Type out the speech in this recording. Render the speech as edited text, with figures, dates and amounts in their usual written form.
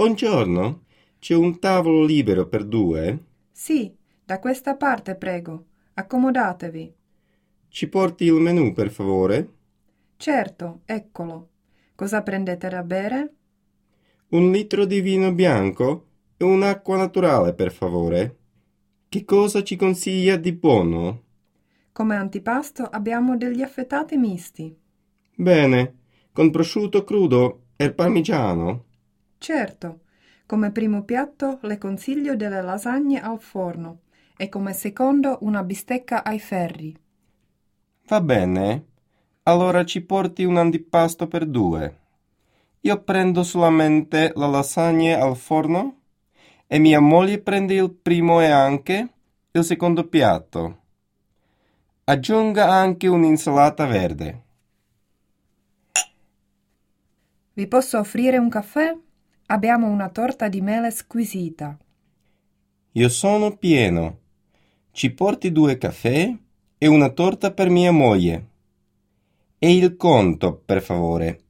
Buongiorno, c'è un tavolo libero per due? Sì, da questa parte prego. Accomodatevi. Ci porti il menù, per favore? Certo, eccolo. Cosa prendete da bere? 1 litro di vino bianco e un'acqua naturale, per favore. Che cosa ci consiglia di buono? Come antipasto abbiamo degli affettati misti. Bene, con prosciutto crudo e parmigiano. Certo, come primo piatto le consiglio delle lasagne al forno e come secondo una bistecca ai ferri. Va bene, allora ci porti un antipasto per due. Io prendo solamente la lasagna al forno e mia moglie prende il primo e anche il secondo piatto. Aggiunga anche un'insalata verde. Vi posso offrire un caffè? Abbiamo una torta di mele squisita. Io sono pieno. Ci porti 2 caffè e una torta per mia moglie. E il conto, per favore.